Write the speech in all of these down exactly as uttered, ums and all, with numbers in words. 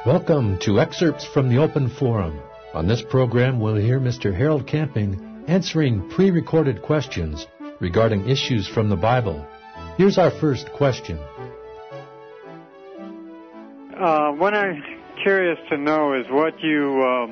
Welcome to Excerpts from the Open Forum. On this program, we'll hear Mister Harold Camping answering pre-recorded questions regarding issues from the Bible. Here's our first question. Uh, what I'm curious to know is what you um,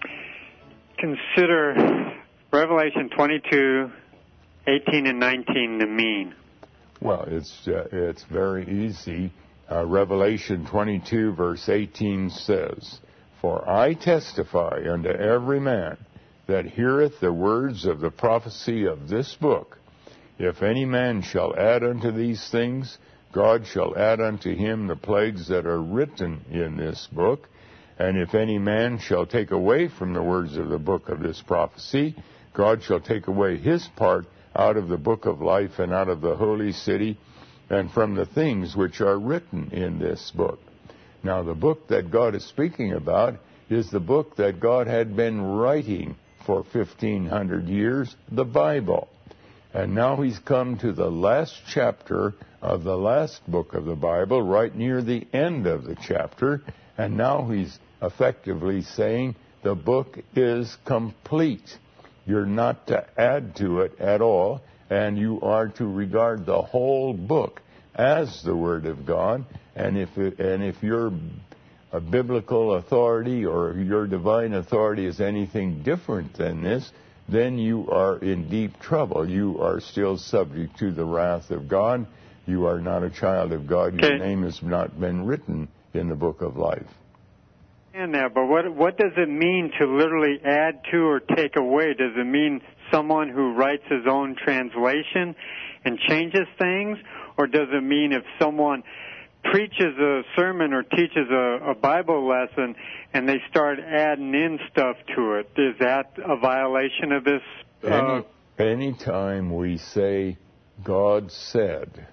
consider Revelation twenty-two, eighteen and nineteen to mean. Well, it's uh, it's very easy. Uh, Revelation twenty-two, verse eighteen says, "For I testify unto every man that heareth the words of the prophecy of this book. If any man shall add unto these things, God shall add unto him the plagues that are written in this book. And if any man shall take away from the words of the book of this prophecy, God shall take away his part out of the book of life and out of the holy city, and from the things which are written in this book." Now, the book that God is speaking about is the book that God had been writing for fifteen hundred years, the Bible. And now he's come to the last chapter of the last book of the Bible, right near the end of the chapter, and now he's effectively saying the book is complete. You're not to add to it at all, and you are to regard the whole book as the Word of God. And if it, and if your a biblical authority or your divine authority is anything different than this, then you are in deep trouble. You are still subject to the wrath of God. You are not a child of God. Your Okay. name has not been written in the book of life. And there, but what what does it mean to literally add to or take away? Does it mean someone who writes his own translation and changes things, or does it mean if someone preaches a sermon or teaches a, a Bible lesson and they start adding in stuff to it? Is that a violation of this? Uh... Any anytime we say God said,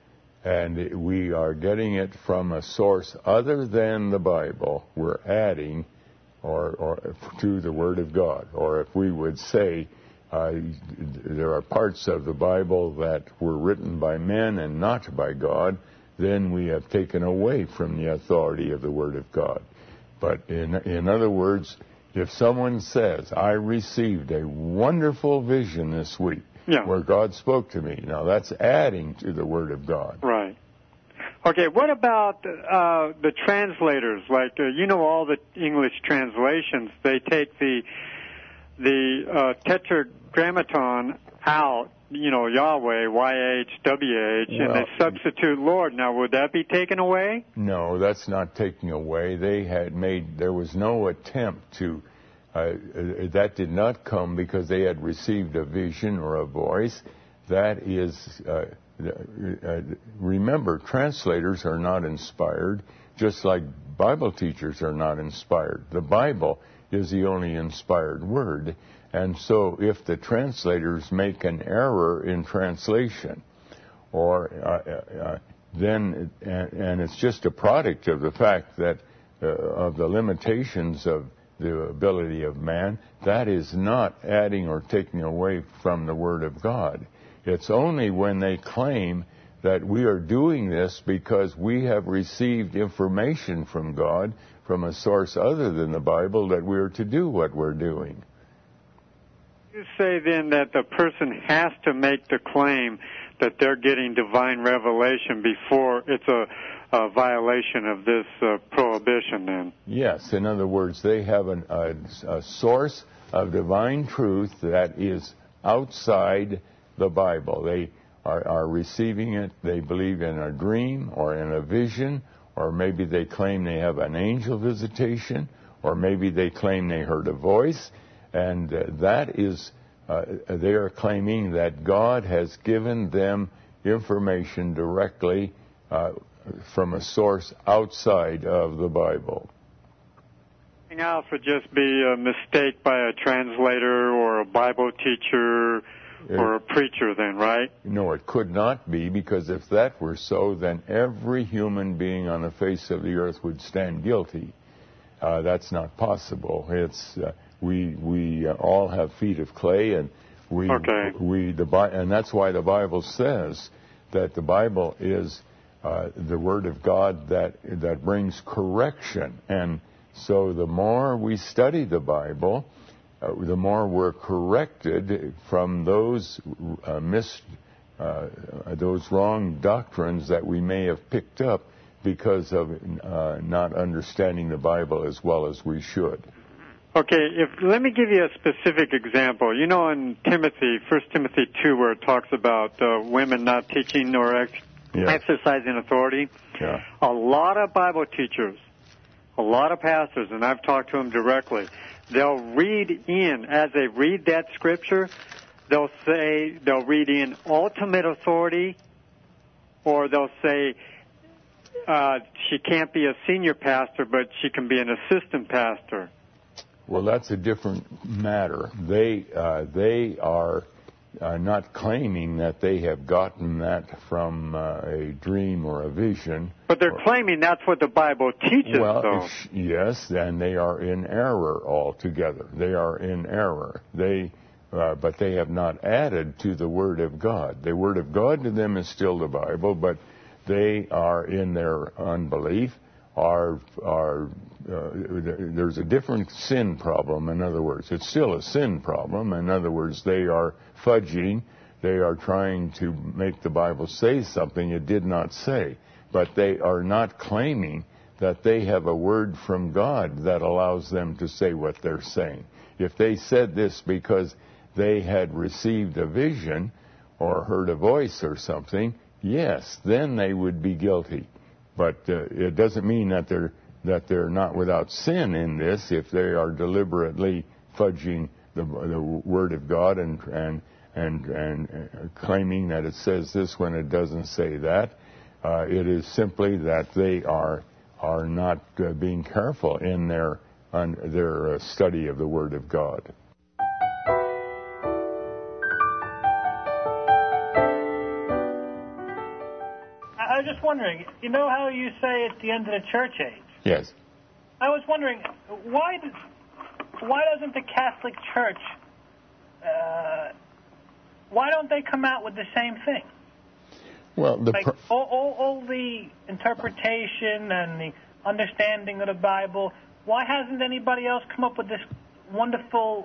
and we are getting it from a source other than the Bible, we're adding or, or to the Word of God. Or if we would say uh, there are parts of the Bible that were written by men and not by God, then we have taken away from the authority of the Word of God. But in, in other words, if someone says, "I received a wonderful vision this week," yeah, where God spoke to me. Now, that's adding to the Word of God. Right. Okay, what about uh, the translators? Like, uh, you know, all the English translations, they take the the uh, tetragrammaton out, you know, Yahweh, Y H W H, and well, they substitute Lord. Now, would that be taken away? No, that's not taking away. They had made, there was no attempt to Uh, that did not come because they had received a vision or a voice. That is, uh, uh, remember, translators are not inspired, just like Bible teachers are not inspired. The Bible is the only inspired word. And so if the translators make an error in translation, or uh, uh, then, and, and it's just a product of the fact that, uh, of the limitations of the ability of man, that is not adding or taking away from the Word of God. It's only when they claim that we are doing this because we have received information from God, from a source other than the Bible, that we are to do what we're doing. You say then that the person has to make the claim that they're getting divine revelation before it's a a violation of this uh, prohibition, then? Yes. In other words, they have an, a, a source of divine truth that is outside the Bible. They are, are receiving it, they believe in a dream or in a vision, or maybe they claim they have an angel visitation, or maybe they claim they heard a voice, and uh, that is, uh, they are claiming that God has given them information directly uh, from a source outside of the Bible. Anything else would just be a mistake by a translator or a Bible teacher or a preacher then, right? No, it could not be, because if that were so, then every human being on the face of the earth would stand guilty. Uh, that's not possible. It's uh, we we uh, all have feet of clay, and we okay. we the and that's why the Bible says that the Bible is uh, the Word of God that that brings correction. And so the more we study the Bible, uh, the more we're corrected from those uh, mis, uh, those wrong doctrines that we may have picked up because of uh, not understanding the Bible as well as we should. Okay, if let me give you a specific example. You know, in Timothy, First Timothy two, where it talks about uh, women not teaching or ex- yeah. exercising authority. Yeah. A lot of Bible teachers, a lot of pastors, and I've talked to them directly, they'll read in, as they read that scripture, they'll say, they'll read in ultimate authority, or they'll say, uh, she can't be a senior pastor, but she can be an assistant pastor. Well, that's a different matter. They uh, they are uh, not claiming that they have gotten that from uh, a dream or a vision. But they're or, claiming that's what the Bible teaches, well, though. Yes, and they are in error altogether. They are in error. They, uh, but they have not added to the Word of God. The Word of God to them is still the Bible, but they are in their unbelief. Are are uh, there's a different sin problem. In other words, it's still a sin problem. In other words, they are fudging. They are trying to make the Bible say something it did not say. But they are not claiming that they have a word from God that allows them to say what they're saying. If they said this because they had received a vision or heard a voice or something, yes, then they would be guilty. But uh, it doesn't mean that they're that they're not without sin in this if they are deliberately fudging the, the Word of God and and and and uh, claiming that it says this when it doesn't say that. Uh, it is simply that they are are not uh, being careful in their on their uh, study of the Word of God. I was just wondering, you know how you say it's the end of the church age? Yes. I was wondering, why does, why doesn't the Catholic Church, uh, why don't they come out with the same thing? Well, the like pr- all, all, all the interpretation and the understanding of the Bible, why hasn't anybody else come up with this wonderful...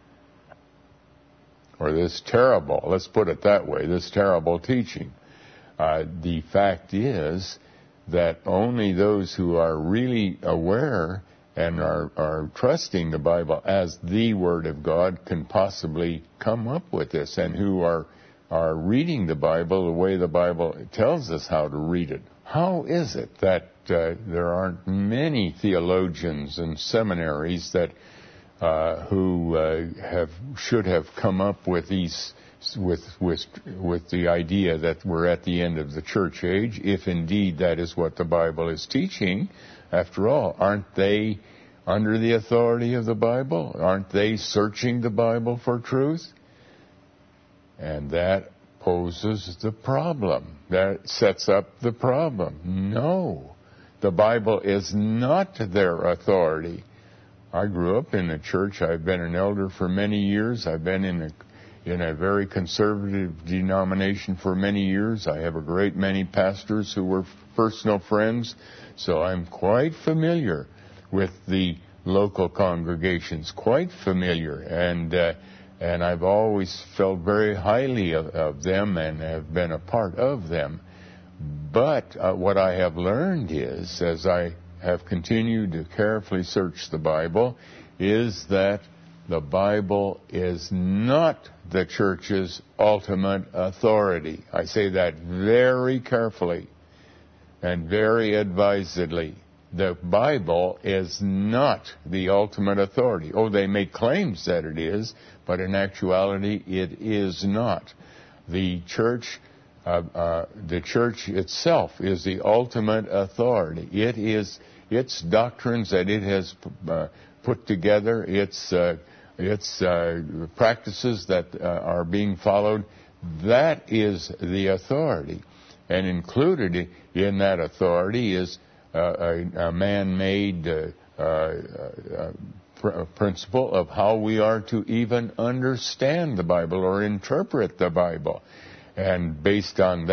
Or this terrible, let's put it that way, this terrible teaching. Uh, the fact is that only those who are really aware and are, are trusting the Bible as the Word of God can possibly come up with this, and who are are reading the Bible the way the Bible tells us how to read it. How is it that uh, there aren't many theologians and seminaries that uh, who uh, have should have come up with these with with with the idea that we're at the end of the church age, if indeed that is what the Bible is teaching? After all, aren't they under the authority of the Bible? Aren't they searching the Bible for truth? And that poses the problem. That sets up the problem. No, the Bible is not their authority. I grew up in the church. I've been an elder for many years. I've been in a in a very conservative denomination for many years. I have a great many pastors who were personal friends, so I'm quite familiar with the local congregations, quite familiar, and uh, and I've always felt very highly of, of them and have been a part of them. But uh, what I have learned is, as I have continued to carefully search the Bible, is that the Bible is not the church's ultimate authority. I say that very carefully and very advisedly. The Bible is not the ultimate authority. Oh, they make claims that it is, but in actuality it is not. The church, uh, uh, the church itself is the ultimate authority. It is its doctrines that it has uh, put together, its uh, its uh, practices that uh, are being followed. That is the authority, and included in that authority is uh, a, a man-made uh, uh, uh, pr- principle of how we are to even understand the Bible or interpret the Bible. And based on that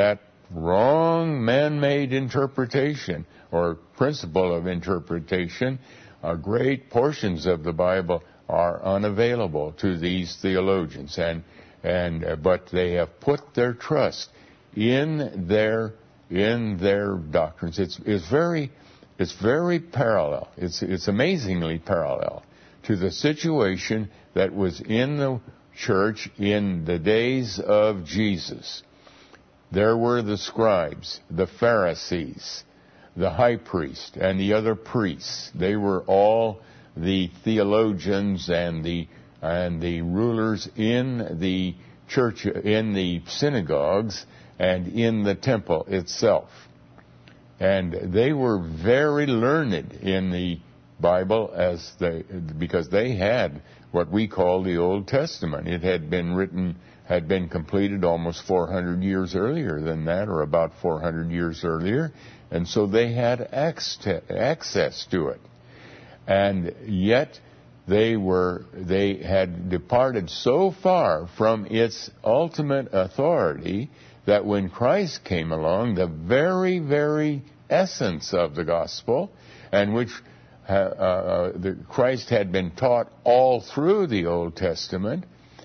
wrong man-made interpretation or principle of interpretation, uh, great portions of the Bible are unavailable to these theologians, and and uh, but they have put their trust in their in their doctrines. It's it's very it's very parallel. It's it's amazingly parallel to the situation that was in the church in the days of Jesus. There were the scribes, the Pharisees, the high priest, and the other priests. They were all the theologians and the and the rulers in the church, in the synagogues, and in the temple itself. And they were very learned in the Bible, as they because they had what we call the Old Testament. It had been written, had been completed almost four hundred years earlier than that, or about four hundred years earlier, and so they had access to it. And yet they were they had departed so far from its ultimate authority that when Christ came along, the very, very essence of the gospel, and which uh, uh, the Christ had been taught all through the Old Testament,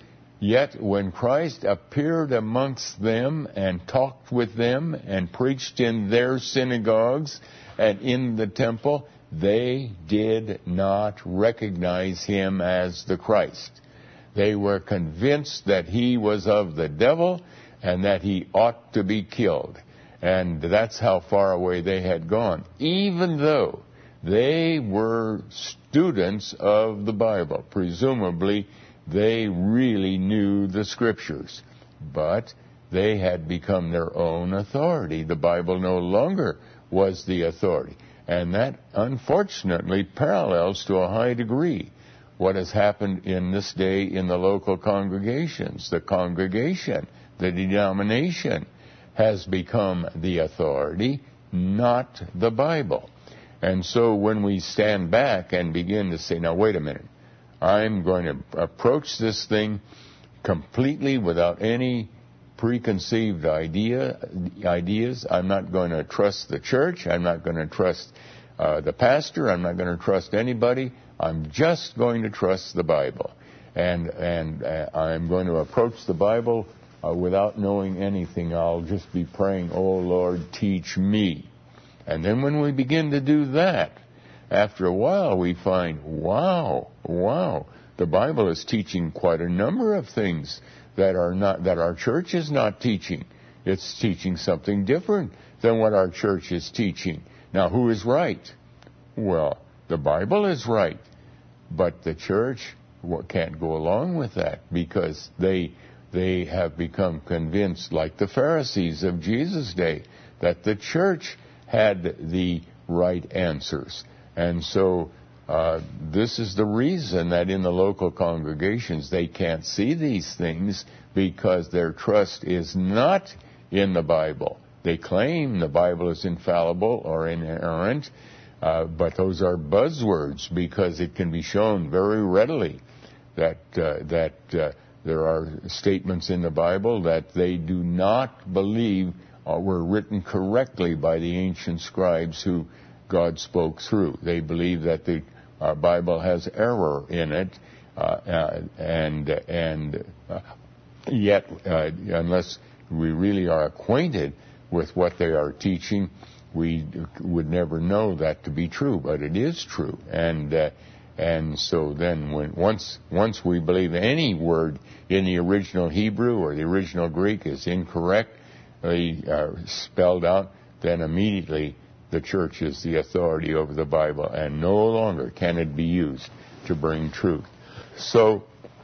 yet when Christ appeared amongst them and talked with them and preached in their synagogues and in the temple, they did not recognize him as the Christ. They were convinced that he was of the devil and that he ought to be killed. And that's how far away they had gone, even though they were students of the Bible. Presumably, they really knew the Scriptures, but they had become their own authority. The Bible no longer was the authority. And that, unfortunately, parallels to a high degree what has happened in this day in the local congregations. The congregation, the denomination, has become the authority, not the Bible. And so when we stand back and begin to say, now wait a minute, I'm going to approach this thing completely without any preconceived idea, ideas. I'm not going to trust the church. I'm not going to trust uh, the pastor. I'm not going to trust anybody. I'm just going to trust the Bible. And, and uh, I'm going to approach the Bible uh, without knowing anything. I'll just be praying, oh, Lord, teach me. And then when we begin to do that, after a while we find, wow, wow, the Bible is teaching quite a number of things that are not, that our church is not teaching. It's teaching something different than what our church is teaching. Now, who is right? Well, the Bible is right, but the church can't go along with that because they they have become convinced, like the Pharisees of Jesus' day, that the church had the right answers. And so uh, this is the reason that in the local congregations they can't see these things, because their trust is not in the Bible. They claim the Bible is infallible or inerrant, uh, but those are buzzwords, because it can be shown very readily that uh, that uh, there are statements in the Bible that they do not believe uh, were written correctly by the ancient scribes who God spoke through. They believe that the uh, Bible has error in it, uh, uh, and and uh, yet, uh, unless we really are acquainted with what they are teaching, we would never know that to be true. But it is true, and uh, and so then, when once once we believe any word in the original Hebrew or the original Greek is incorrectly uh, spelled out, then immediately the church is the authority over the Bible, and no longer can it be used to bring truth. So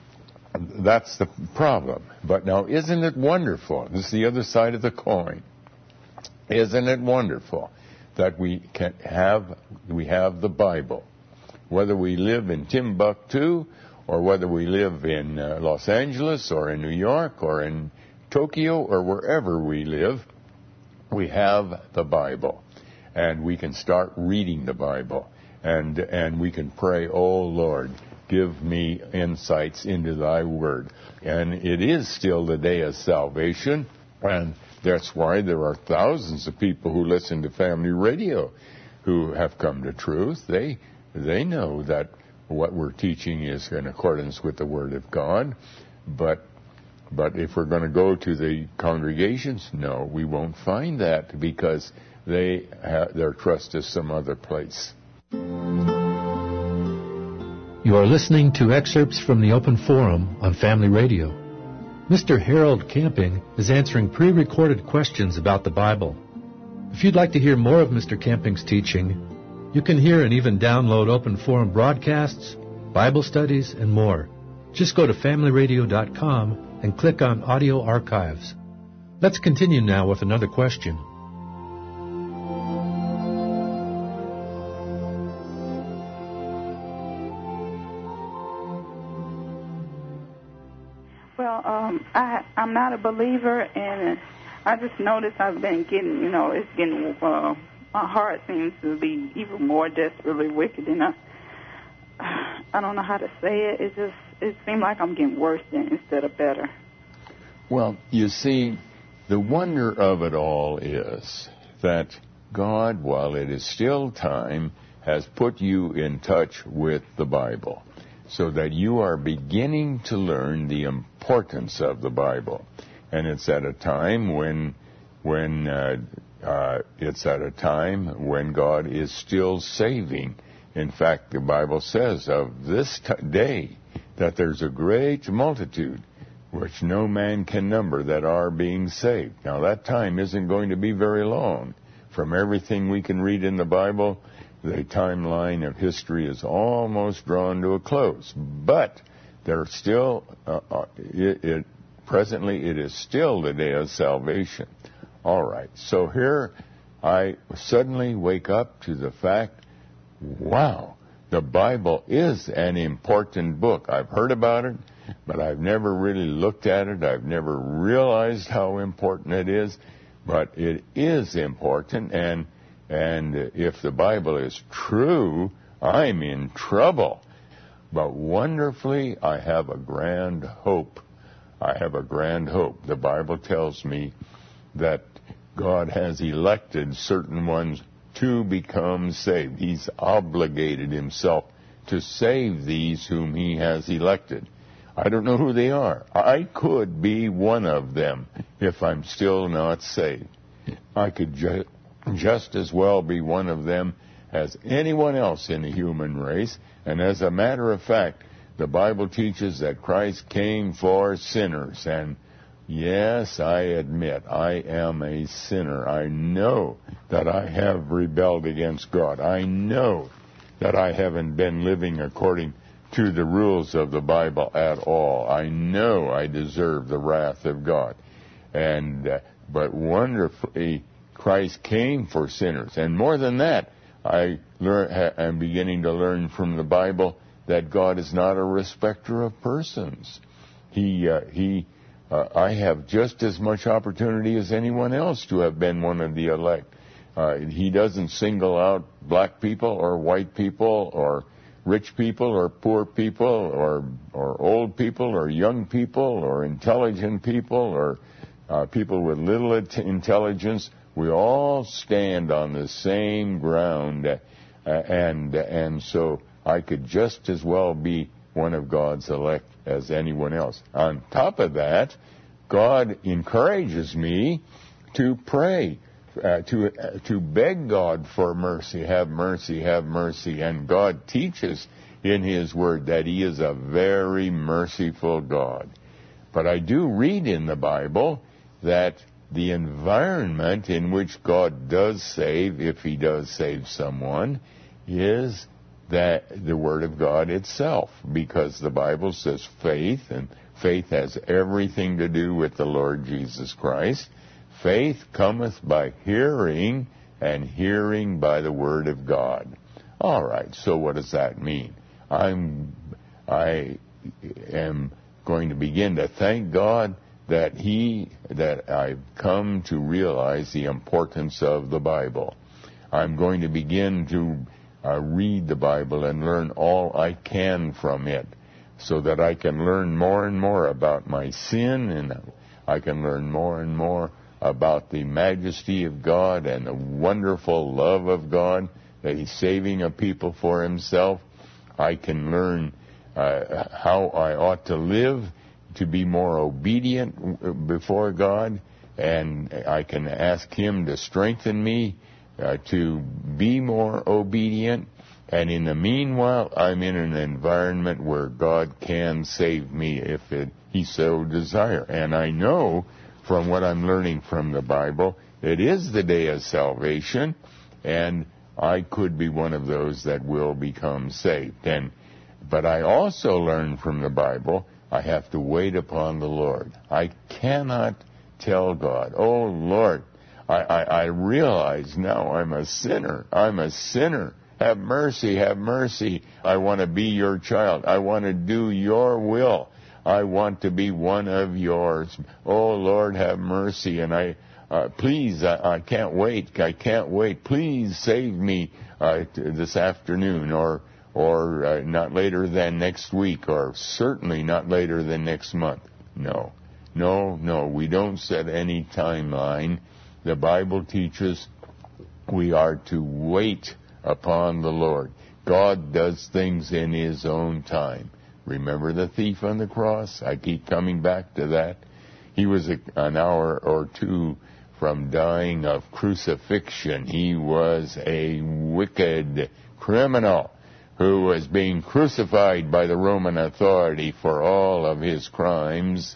that's the problem. But now, isn't it wonderful? This is the other side of the coin. Isn't it wonderful that we can have we have the Bible, whether we live in Timbuktu or whether we live in uh, Los Angeles or in New York or in Tokyo or wherever we live, we have the Bible. And we can start reading the Bible, and and we can pray, oh Lord, give me insights into thy word. And it is still the day of salvation, and That's why there are thousands of people who listen to family radio who have come to truth. They they know that what we're teaching is in accordance with the Word of God. But but if we're going to go to the congregations, no, we won't find that because they have, their trust is some other place. You are listening to excerpts from the Open Forum on Family Radio. Mister Harold Camping is answering pre-recorded questions about the Bible. If you'd like to hear more of Mister Camping's teaching, you can hear and even download Open Forum broadcasts, Bible studies, and more. Just go to family radio dot com and click on Audio Archives. Let's continue now with another question. Well, um, I, I'm not a believer, and I just noticed I've been getting, you know, it's getting, uh, my heart seems to be even more desperately wicked, and I, I don't know how to say it. It just, it seems like I'm getting worse than, instead of better. Well, you see, the wonder of it all is that God, while it is still time, has put you in touch with the Bible, so that you are beginning to learn the importance of the Bible. And it's at a time when when uh, uh, it's at a time when God is still saving. In fact, the Bible says of this t- day that there's a great multitude which no man can number that are being saved. Now, that time isn't going to be very long. From everything we can read in the Bible, the timeline of history is almost drawn to a close. But there's still, uh, uh, it, it, presently, it is still the day of salvation. All right, so here I suddenly wake up to the fact, wow, the Bible is an important book. I've heard about it, but I've never really looked at it. I've never realized how important it is, but it is important, and And if the Bible is true, I'm in trouble. But wonderfully, I have a grand hope. I have a grand hope. The Bible tells me that God has elected certain ones to become saved. He's obligated himself to save these whom he has elected. I don't know who they are. I could be one of them if I'm still not saved. I could just... just as well be one of them as anyone else in the human race. And as a matter of fact, the Bible teaches that Christ came for sinners. And yes, I admit, I am a sinner. I know that I have rebelled against God. I know that I haven't been living according to the rules of the Bible at all. I know I deserve the wrath of God. And uh, but wonderfully, Christ came for sinners. And more than that, I learn, I'm beginning to learn from the Bible that God is not a respecter of persons. He, uh, he, uh, I have just as much opportunity as anyone else to have been one of the elect. Uh, he doesn't single out black people or white people or rich people or poor people or, or old people or young people or intelligent people or uh, people with little intelligence. We all stand on the same ground, uh, and and so I could just as well be one of God's elect as anyone else. On top of that, God encourages me to pray, uh, to uh, to beg God for mercy. Have mercy, have mercy. And God teaches in His Word that He is a very merciful God. But I do read in the Bible that the environment in which God does save, if He does save someone, is that the Word of God itself, because the Bible says faith, and faith has everything to do with the Lord Jesus Christ. Faith cometh by hearing, and hearing by the Word of God. All right, so what does that mean? I'm, I am going to begin to thank God that he, that I've come to realize the importance of the Bible. I'm going to begin to uh, read the Bible and learn all I can from it, so that I can learn more and more about my sin, and I can learn more and more about the majesty of God and the wonderful love of God, that He's saving a people for Himself. I can learn uh, how I ought to live to be more obedient before God, and I can ask Him to strengthen me uh, to be more obedient. And in the meanwhile, I'm in an environment where God can save me if it, He so desire. And I know from what I'm learning from the Bible, it is the day of salvation, and I could be one of those that will become saved. And but I also learn from the Bible, I have to wait upon the Lord. I cannot tell God, oh Lord, I, I, I realize now I'm a sinner. I'm a sinner. Have mercy, have mercy. I want to be your child. I want to do your will. I want to be one of yours. Oh, Lord, have mercy. And I, uh, please, I, I can't wait. I can't wait. Please save me uh, t- this afternoon, or or uh, not later than next week, or certainly not later than next month. No, no, no. We don't set any timeline. The Bible teaches we are to wait upon the Lord. God does things in His own time. Remember the thief on the cross? I keep coming back to that. He was a, an hour or two from dying of crucifixion. He was a wicked criminal who was being crucified by the Roman authority for all of his crimes.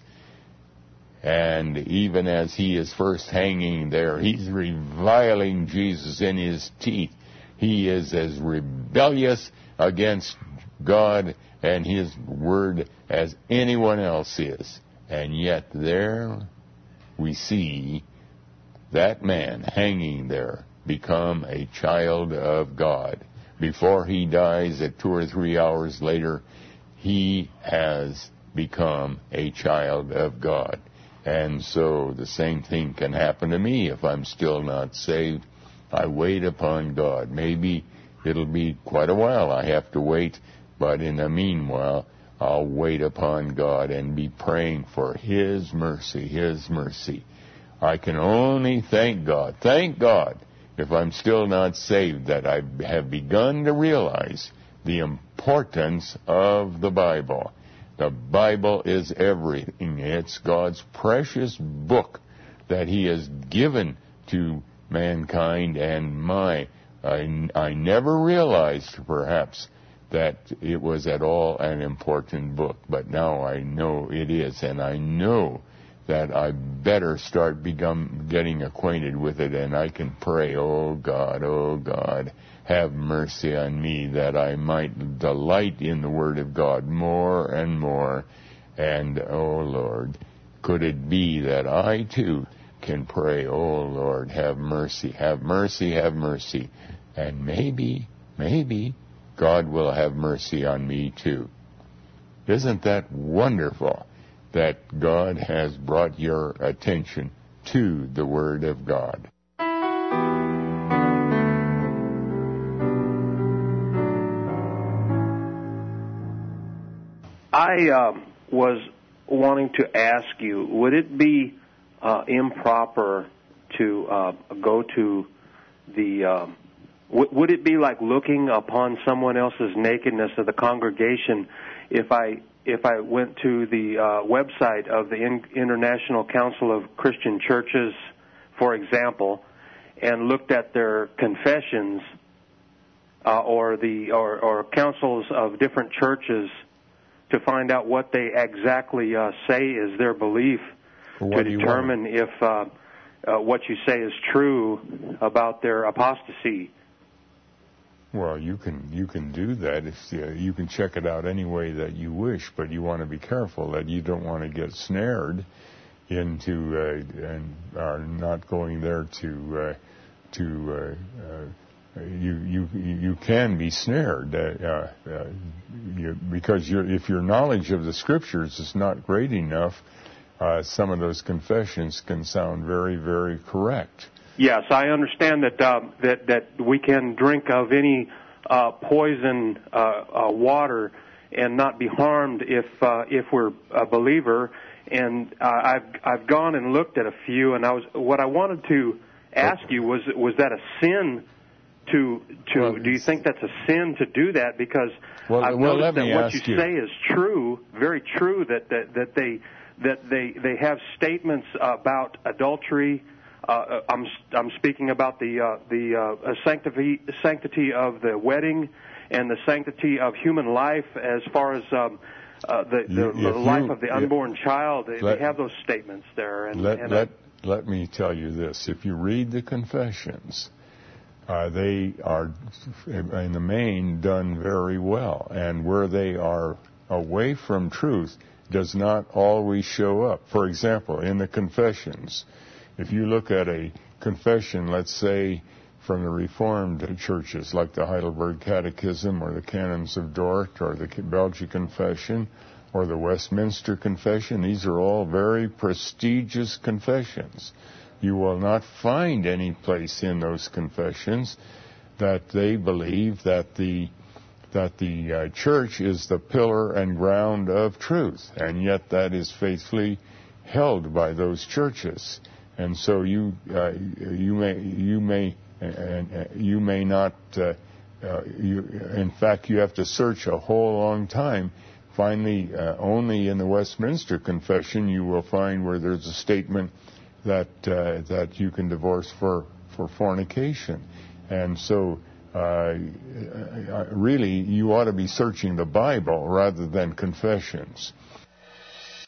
And even as he is first hanging there, he's reviling Jesus in his teeth. He is as rebellious against God and His Word as anyone else is. And yet there we see that man hanging there become a child of God. Before he dies, at two or three hours later, he has become a child of God. And so the same thing can happen to me if I'm still not saved. I wait upon God. Maybe it'll be quite a while I have to wait, but in the meanwhile, I'll wait upon God and be praying for His mercy, His mercy. I can only thank God, thank God, if I'm still not saved, that I have begun to realize the importance of the Bible. The Bible is everything. It's God's precious book that He has given to mankind, and my, I, I never realized, perhaps, that it was at all an important book, but now I know it is, and I know that I better start become getting acquainted with it, and I can pray, oh God, oh God, have mercy on me, that I might delight in the Word of God more and more, and oh Lord, could it be that I too can pray, oh Lord, have mercy, have mercy, have mercy, and maybe, maybe God will have mercy on me too. Isn't that wonderful that God has brought your attention to the Word of God? I uh, was wanting to ask you, would it be uh, improper to uh, go to the... Uh, w- would it be like looking upon someone else's nakedness of the congregation if I if I went to the uh, website of the In- International Council of Christian Churches, for example, and looked at their confessions uh, or the or, or councils of different churches to find out what they exactly uh, say is their belief, to determine if uh, uh, what you say is true about their apostasy? Well, you can you can do that. If uh, you can check it out any way that you wish, but you want to be careful that you don't want to get snared into uh, and are not going there to uh, to. Uh, uh, you you you can be snared uh, uh, you, because your if your knowledge of the Scriptures is not great enough, uh, some of those confessions can sound very very correct. Yes, I understand that uh, that that we can drink of any uh, poison uh, uh, water and not be harmed if uh, if we're a believer, and uh, I've I've gone and looked at a few, and I was what I wanted to ask you was was that a sin to to well, do you think that's a sin to do that? Because well, I've well, noticed that what you, you say is true, very true. That that, that they that they they have statements about adultery. Uh, I'm I'm speaking about the uh, the uh, sanctity sanctity of the wedding and the sanctity of human life as far as um, uh, the the, you, the life you, of the unborn if, child. They, let, they have those statements there. And, let and let I, let me tell you this: if you read the confessions, uh, they are in the main done very well, and where they are away from truth does not always show up. For example, in the confessions, if you look at a confession, let's say from the Reformed churches, like the Heidelberg Catechism or the Canons of Dort or the Belgian Confession or the Westminster Confession, these are all very prestigious confessions. You will not find any place in those confessions that they believe that the that the uh, church is the pillar and ground of truth, and yet that is faithfully held by those churches. And so you uh, you may you may uh, you may not. Uh, uh, you, in fact, you have to search a whole long time. Finally, uh, only in the Westminster Confession you will find where there's a statement that uh, that you can divorce for for fornication. And so, uh, really, you ought to be searching the Bible rather than confessions.